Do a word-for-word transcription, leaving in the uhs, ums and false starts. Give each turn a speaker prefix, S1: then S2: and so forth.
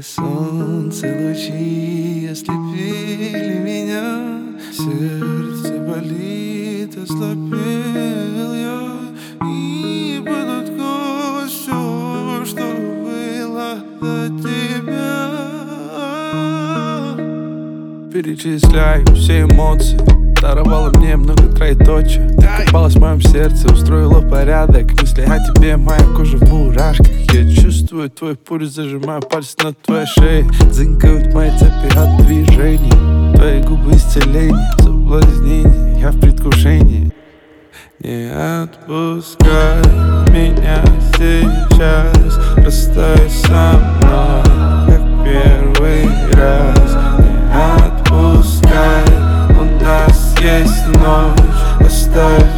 S1: солнце лучи ослепили меня, сердце болит, ослабел я, и под откос все, что было до тебя. Перечисляю все эмоции, даровала мне много троеточия. Копалась в моем сердце, устроила порядок. Мысли о тебе, моя кожа в мурашках. Я чувствую твой пульс, зажимаю пальцы на твоей шее. Дзынькают мои цепи от движений. Твои губы исцеление, соблазнение, я в предвкушении. Не отпускай меня сейчас, расстаюсь со мной, как первый раз. Не отпускай, у нас есть ночь, оставь